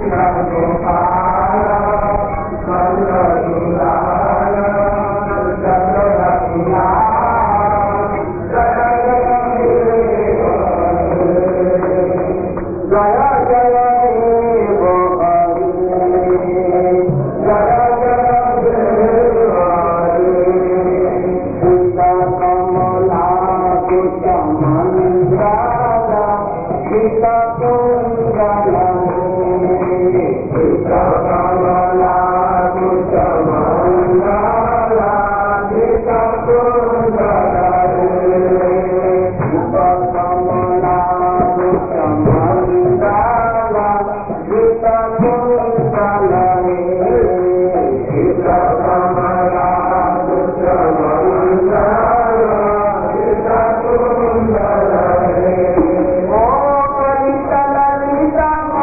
Oh,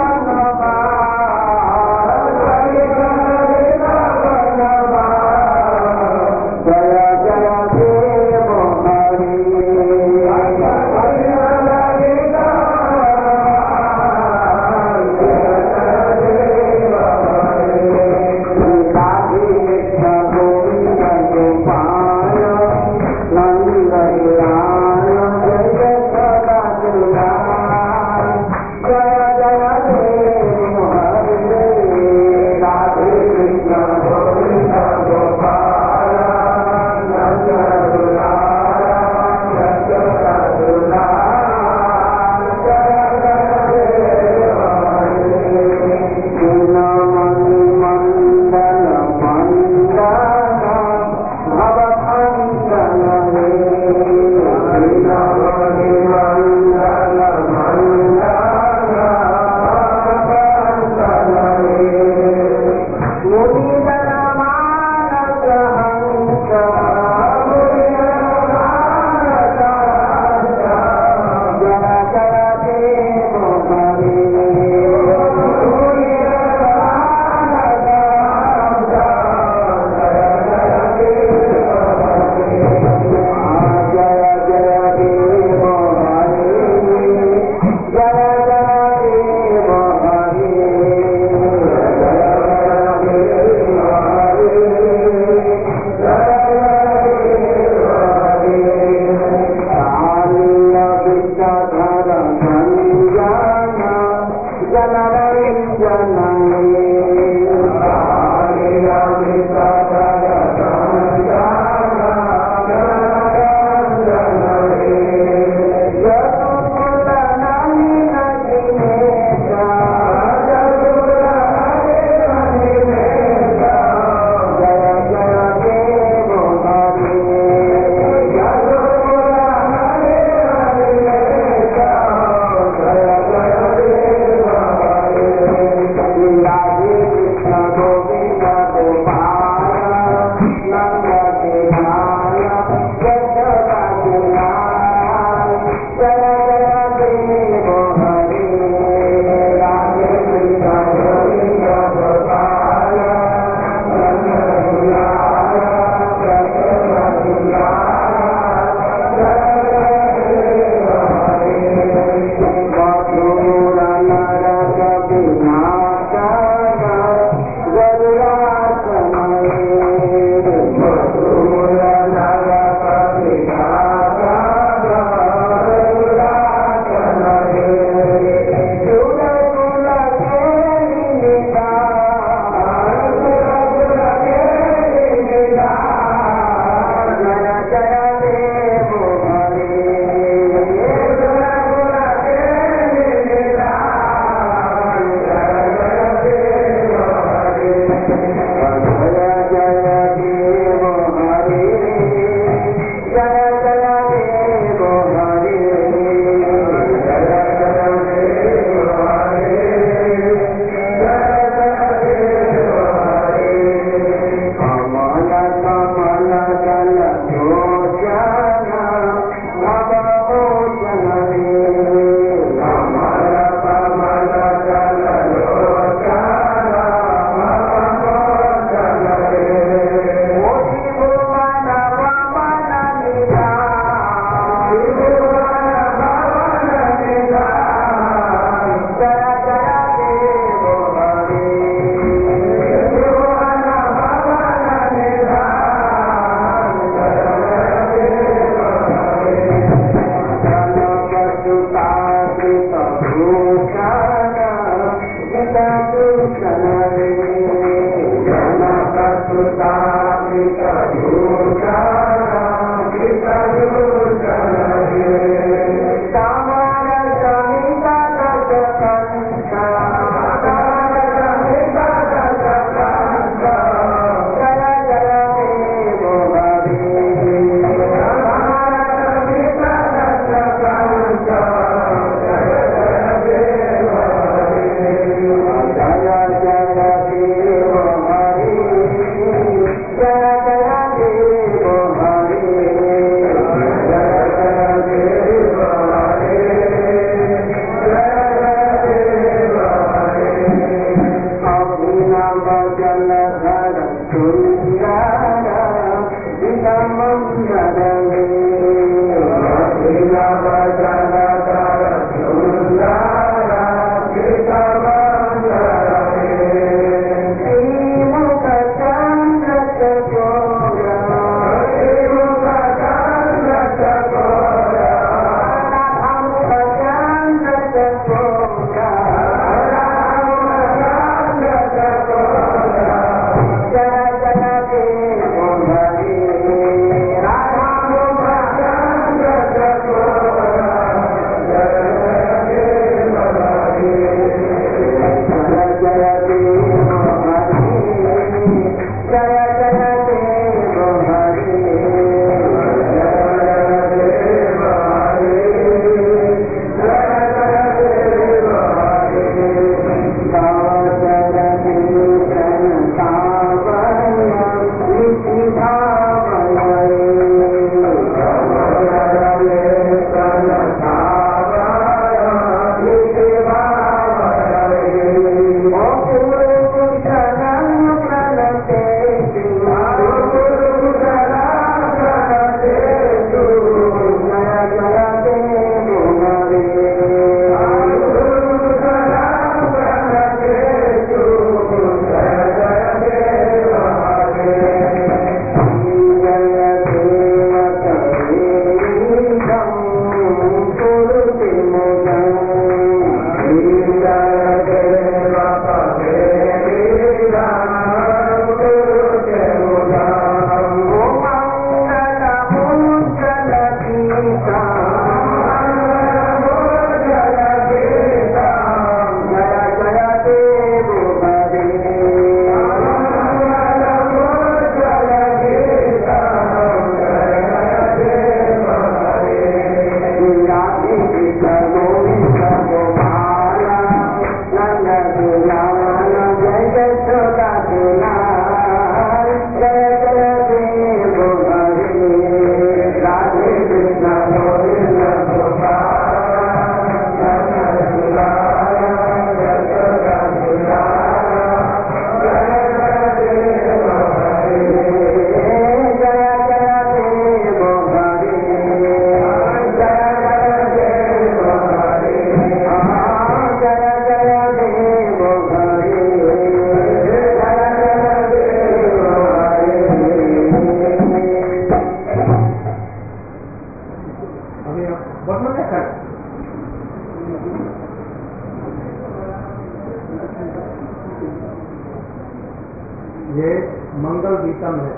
ये मंगल गीतम है,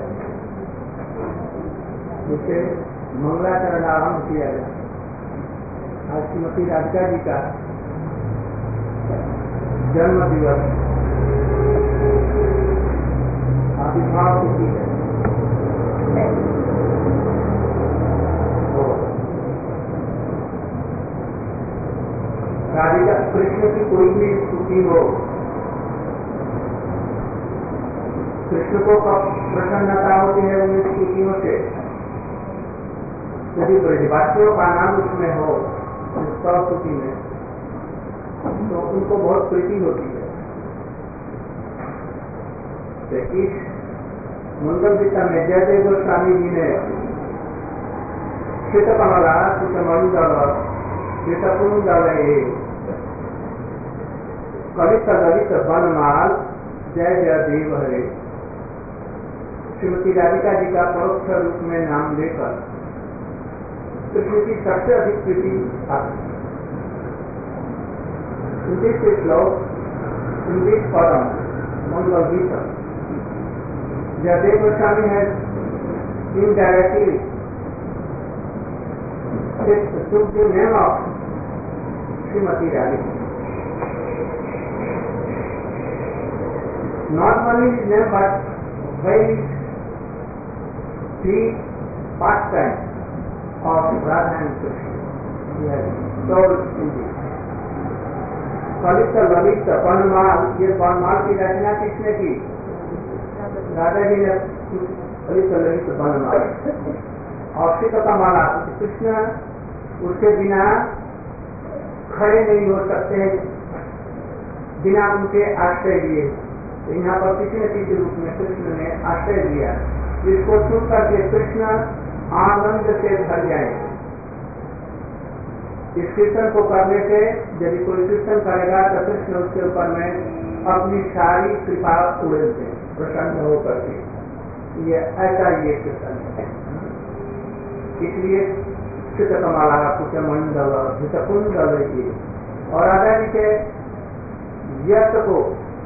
जिसे मंगलाचरण आरंभ किया गया। आज श्रीमती राधिका जी का जन्म दिवस आविर्भाव तिथि है। राधिका कृष्ण की कोई भी स्तुति हो, कृष्ण को कब प्रसन्नता होती है उन स्तुतियों से, यदि ब्रजवासियों का नाम उसमें हो स्तुति में, तो उनको बहुत प्रीति होती है। तो इस मंगल गीता में जयदेव गोस्वामी जी ने श्वेत कमला श्वेतमणिदल श्वेतकुंडल कलित ललित वनमाल जय जय देव हरे, श्रीमती राधिका जी का परोक्ष रूप में नाम लेकर कृष्ण की सबसे अधिक प्रीति आती है। श्लोक संगीत परम मंगल गीता जयदेव गोस्वामी है indirectly took the name of Srimati Radhika. Not only his name, but by the pastime of Radha and Krishna. He has told in this. कलित ललित वनमाल, ये वनमाल की रचना किसने की? राधा जी ने कलित ललित वनमाल और श्वेत कमला। कृष्ण उसके बिना खड़े नहीं हो सकते हैं, बिना उनके आश्रय दिए। तो यहाँ पर किसी किसी रूप में कृष्ण ने आश्रय दिया, जिसको सुन करके कृष्ण आनंद से भर जाए। इस कीर्तन को करने से यदि कोई कीर्तन करेगा तो कृष्ण उसके ऊपर में अपनी सारी कृपा उड़ेलते हैं, प्रसन्न होकर के। ये ऐसा ये कीर्तन है। इसलिए चित्रकमाला कुचमंडल हितकुंडल की और राधा जी के यश को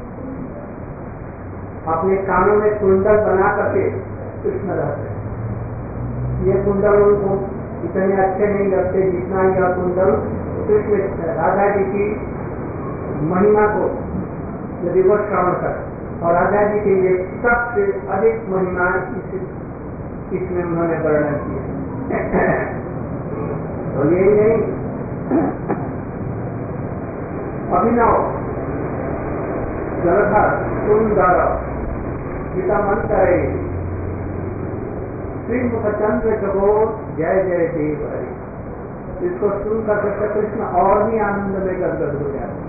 अपने कानों में कुंडल बना करके कृष्ण रहते हैं। ये कुंडल उनको इतने अच्छे नहीं लगते जितना यह कुंडल कृष्ण राधा जी की महिमा को यदि वो श्रवण कर और राधा जी के लिए सबसे अधिक महिमा इसमें उन्होंने वर्णन किया। तो यही नहीं, अभिनव जलधर सुंदर गीता मन करे श्री मुखचंद्र जगो जय जय देव हरि। इसको सुनकर कृष्ण और भी आनंद में गदगद हो जाते।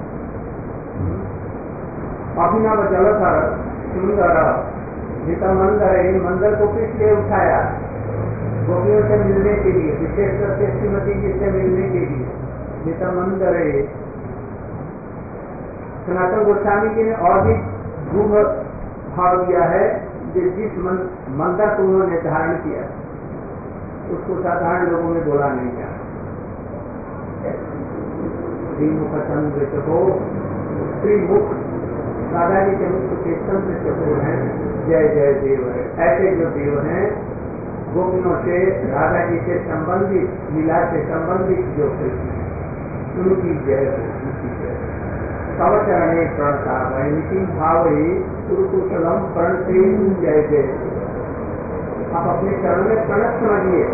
अभिनव जलधर सुंदर गीता मंदिर, मंदिर को किस लिए उठाया? गोपियों से मिलने के लिए, विशेषकर से श्रीमती जी से मिलने के लिए गीता मंदिर। सनातन गोस्वामी जी ने और भी गूढ़ भाव दिया है जिस मंत्र को उन्होंने धारण किया उसको साधारण लोगों में बोला नहीं जाता। श्रीमुख चंद्र चकोर, श्रीमुख राधा जी के मुख के चंद्र चकोर हैं, जय जय देव है। ऐसे जो देव हैं गोपियों से राधा जी से संबंधित, लीला से संबंधित जो कृष्ण उनकी जय हो, उनकी जय। कवचरणे प्रणता वैनिकी भाव कुरुकुशलम प्रणते जय जय। आप अपने चरण में प्रणत समझिए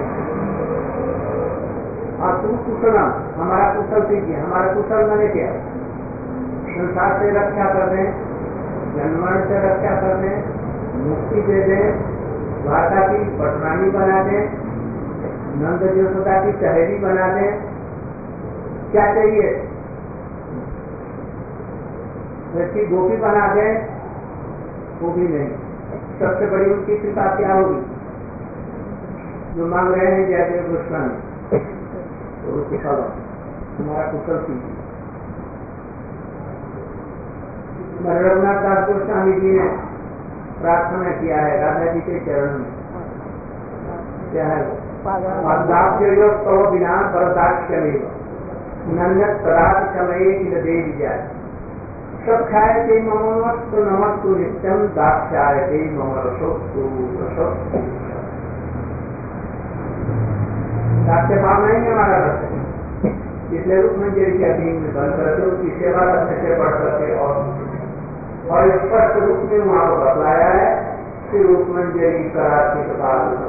और कुरुकुशलम हमारा कुशल कीजिए। हमारा कुशल मैंने क्या? संसार से रक्षा कर दें, जन्मरण से रक्षा कर दें, मुक्ति दे दें, द्वारका की पटरानी बना दें, नंद यशोदा की सहेली बना दें। क्या चाहिए? वैसी गोपी बना दें, वो भी नहीं। सबसे बड़ी उनकी कृपा क्या होगी? जो मांग रहे हैं जय देव गोस्वामी, तो कुशल हमारा कुशल कीजिए। रघुनाथ दास गोस्वामी जी ने प्रार्थना किया है राधा जी के चरण में। क्या है? दास्य तव बिना परदाक्ष्य नन्यत पदार्थ समय देवी जाए सब खाए थे ममस्तु नमस्तु नित्यम दाक्षाय थे मम रसोस्तु रसोस्तु। दाक्ष्य भाव नहीं हमारा रस है, इसलिए रूप में जैसे अधीन में बंद करके उसकी सेवा करने से बढ़ करके और स्पष्ट रूप में वहां को बतलाया है कि रूप में जैसी कराची के बाद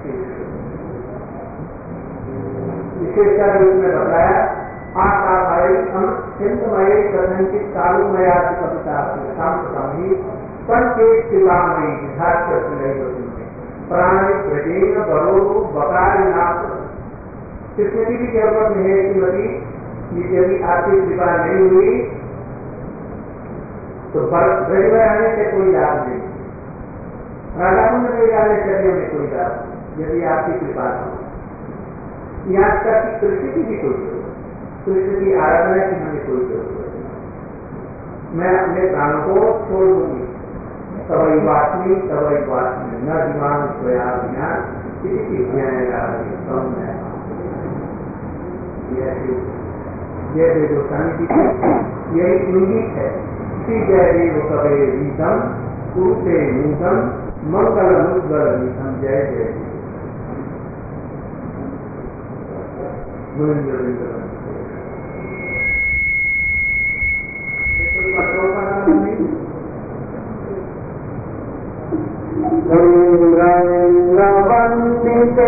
विशेषकर रूप में बताया आकाशमय सिंधमय कथनचित कालुमया कविता सांप्रतमी पंचे शिवामयी विधास्य प्राणी प्रजेन बरो बकारी नाथ। कृष्ण जी की जरूरत नहीं है श्रीमती, यदि आपकी कृपा नहीं हुई तो ब्रज में आने से कोई लाभ नहीं, राधा कुंड में जाने चलने में कोई लाभ नहीं यदि आपकी कृपा न हो। यहाँ तक कि कृष्ण की भी कोई जरूरत, कृष्ण की आराधना की हमें कोई जरूरत नहीं। मैं अपने प्राणों को छोड़ दूंगी, तवई वासनी न दिवान स्वया बिना किसी जय देव शांति यही इंगित है। श्री जय देव कवे रीतम कुरुते नूतम मंगल मुद्गल रीतम जय जय गोविंद। वंदिते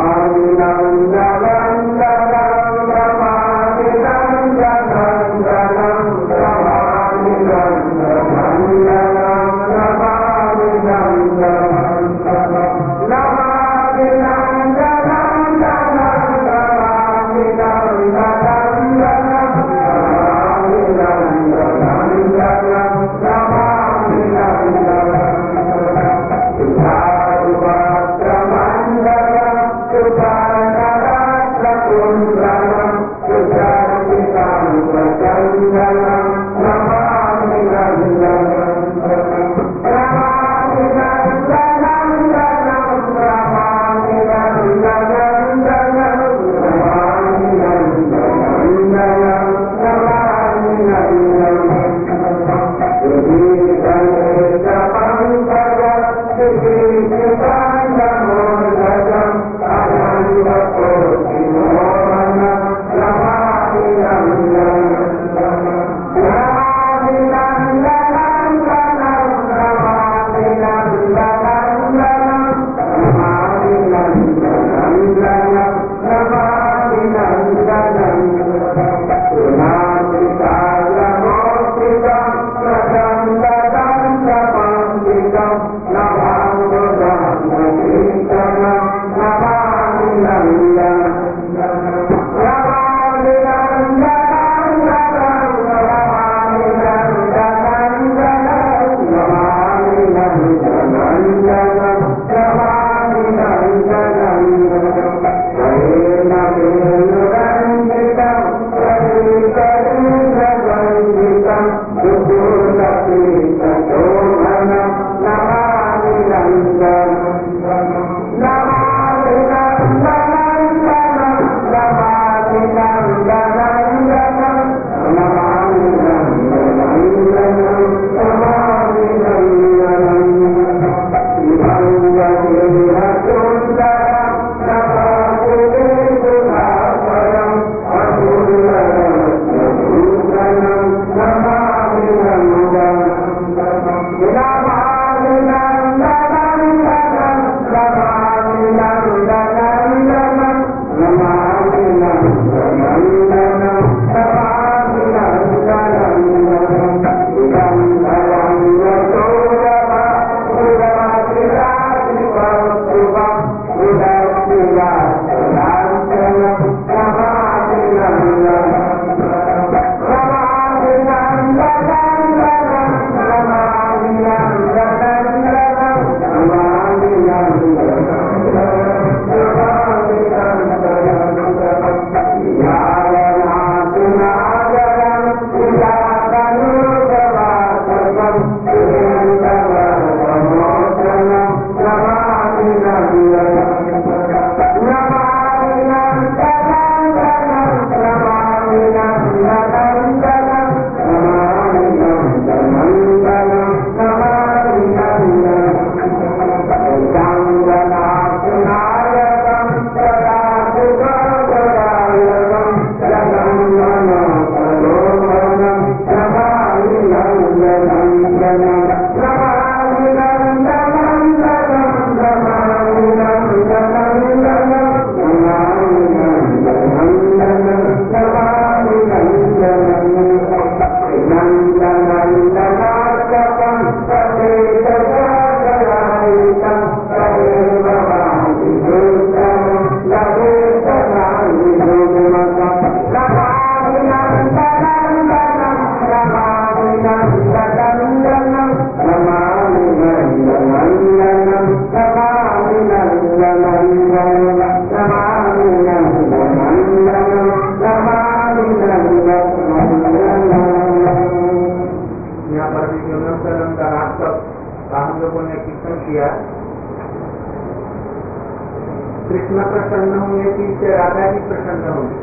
कृष्ण प्रसन्न होंगे कि इससे राधा जी प्रसन्न होंगे?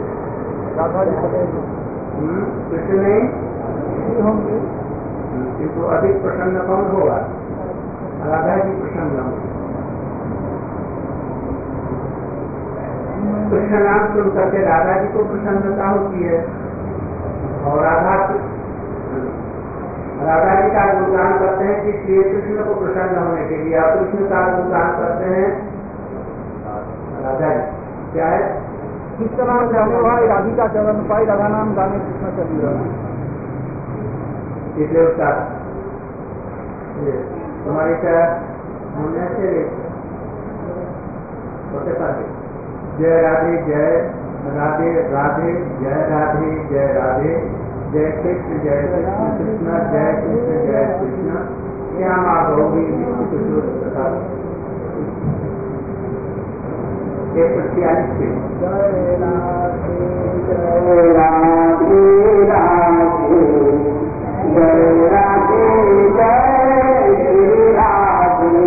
कृष्ण नहीं होंगे, किंतु अधिक प्रसन्न कौन होगा? राधा जी प्रसन्न होंगे। कृष्ण नाम सुन करके राधा जी को प्रसन्नता होती है और राधा जी का गुणगान करते हैं कि श्री कृष्ण को प्रसन्न होने के लिए, और कृष्ण का गुणगान करते हैं राधा स्वाध्याय क्या है? कृष्ण नाम जाने भाई राधिका चरण पाई, राधा नाम गाने कृष्ण चंद्र। इसलिए उसका तुम्हारी क्या होने से होते पाते जय राधे जय राधे राधे जय राधे जय राधे जय कृष्ण कृष्ण जय कृष्ण श्यामा गौरी प्रसाद 146 पे जय राधे जय राधे राधे जय राधे जय श्री राधे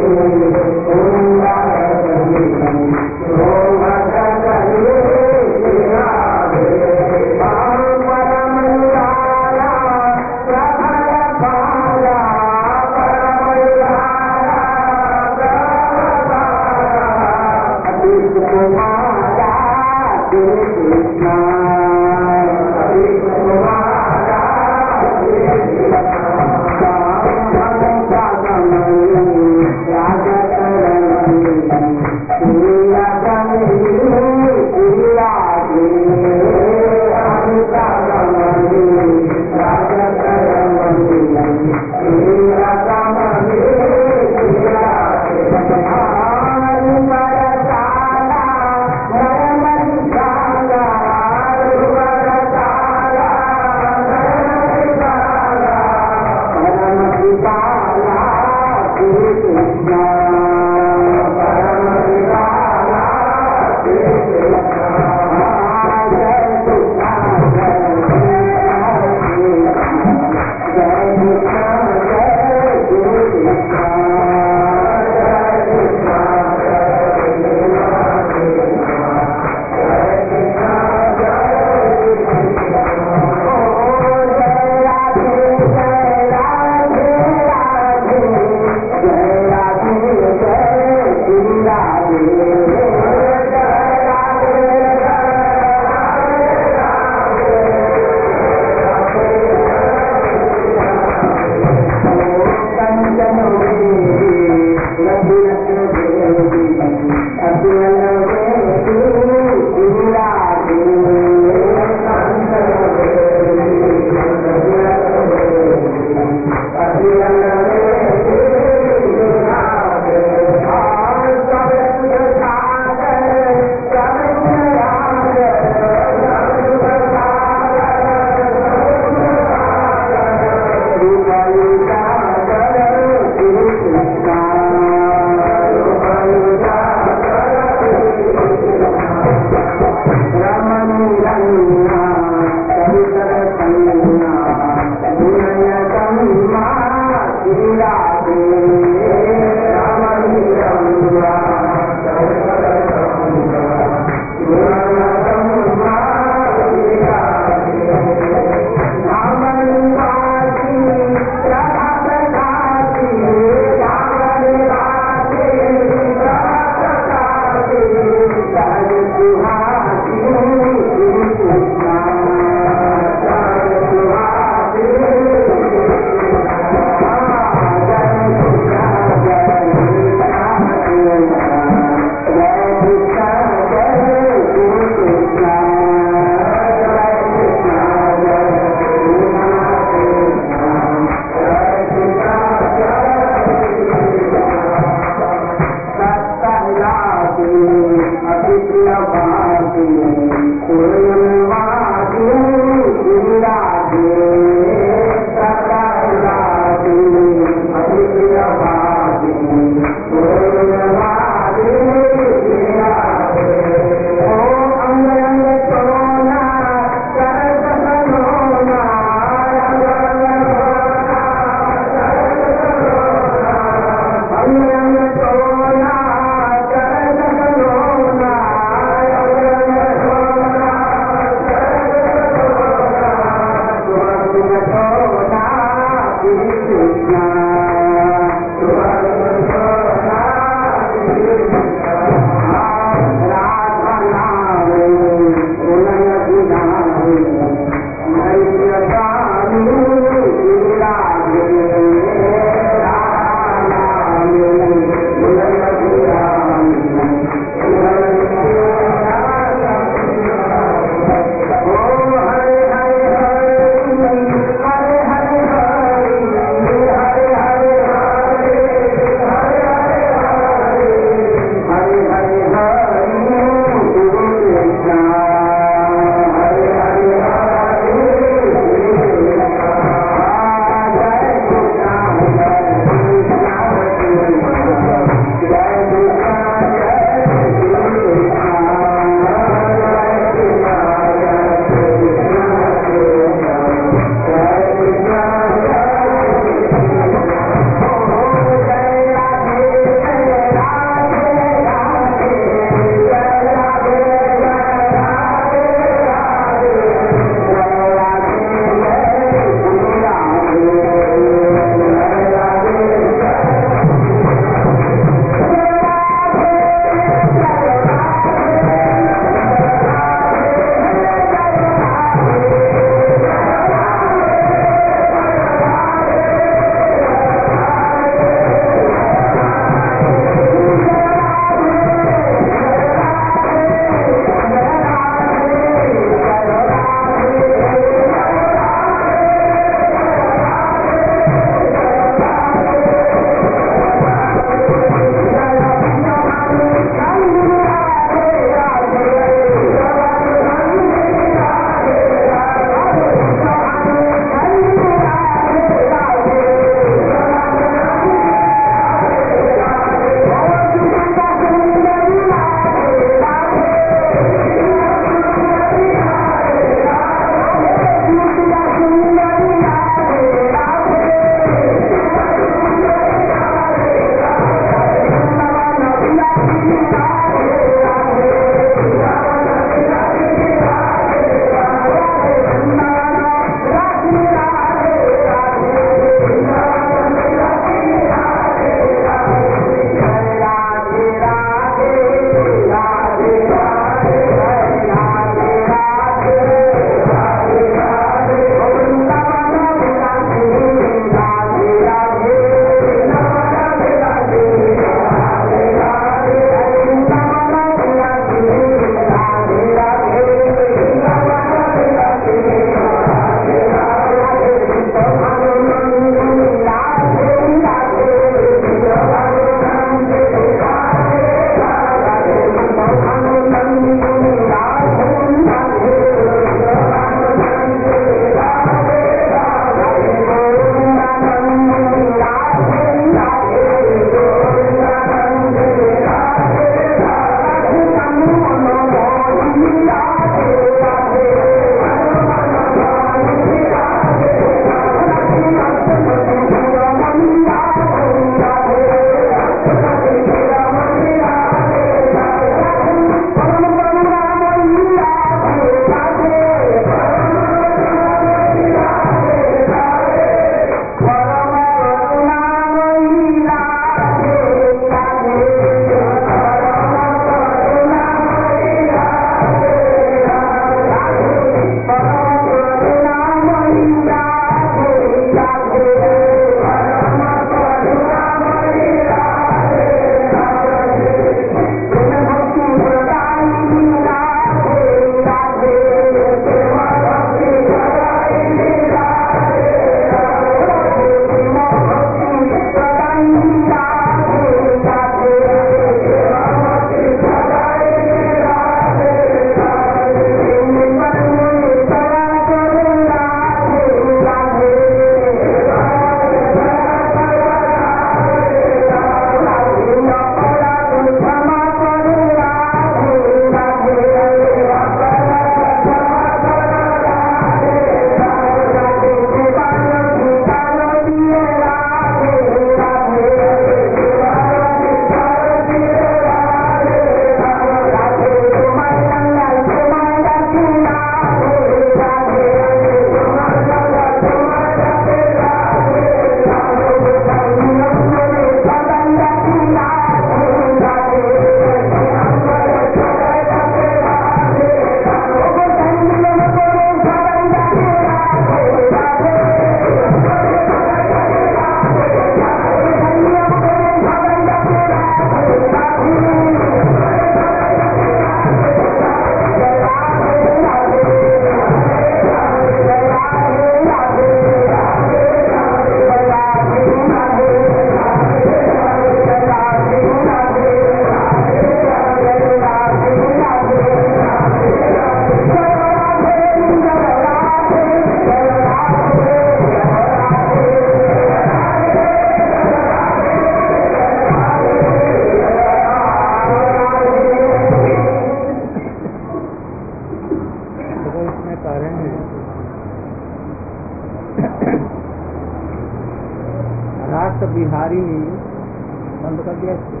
बिहारी ने बंद कर दिया इसको।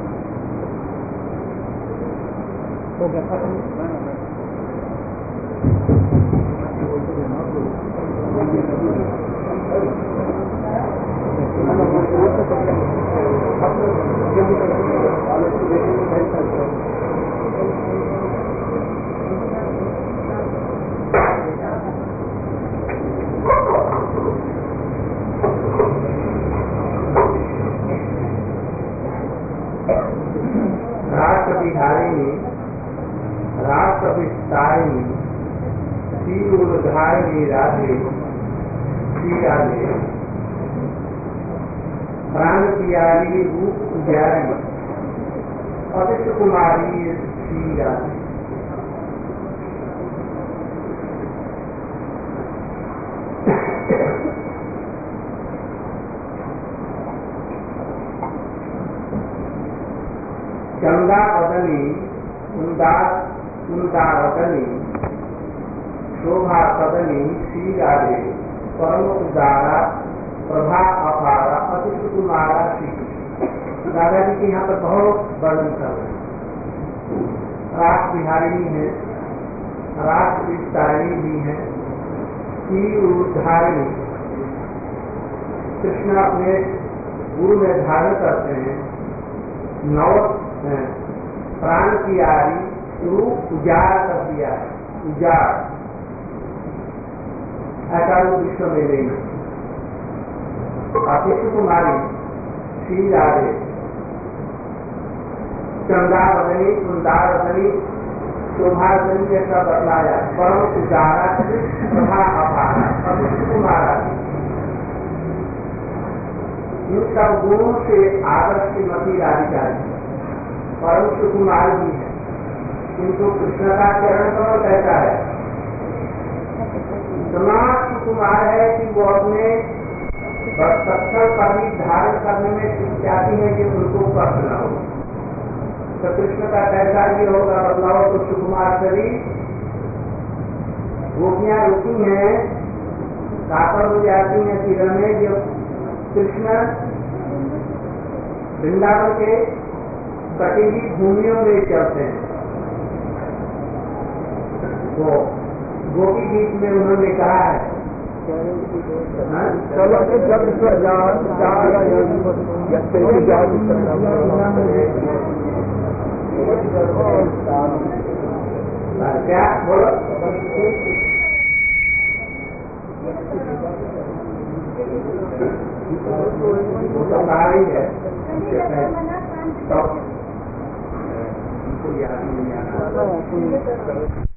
हो गया खत्म। राष्ट्रविधारिणी राष्ट्रविस्तारिणी श्री उद्धारिणी राधे श्री राधे प्राण प्यारी रूप उजारी अतिश कुमारी श्री राधे। चंदा बदनी उदारतनी शोभा सदनी श्री राधे परम उदारा प्रभा अपारा अतिश कुमारा श्री। दादाजी के यहाँ पर बहुत वर्णन कर रहे हैं। रास बिहारिणी है, रास विस्तारिणी भी है, श्री उद्धारिणी। कृष्ण अपने गुरु में धारण करते हैं। नौ प्राण की आरी रूप उजाड़ कर दिया है, उजाड़ ऐसा रूप विश्व में नहीं। अतिश कुमारी श्री राधे चंदा बदनी सुंदर बदनी शोभा बदनी ऐसा बतलाया। परम उजारा प्रभा अपारा अतिश कुमारा। इन सब गुणों से आदर्श की मती राधिका है। परम सुकुमार भी है। इनको कृष्ण का चरण कमल कहता है। इतना सुकुमार है कि वो अपने सत्संग का भी धारण करने में चाहती है कि उनको कष्ट न हो। तो कृष्ण का कैसा ये होगा बदलाव तो सुकुमार शरीर गोपियां रुकी हैं, कातर हो जाती हैं तीर में। जब कृष्ण वृंदावन के कटी हुई भूमियों में चलते हैं वो गोपी गीत में उन्होंने कहा है क्या बोलो वो तो कहा ही है। तो याद नहीं आ रहा।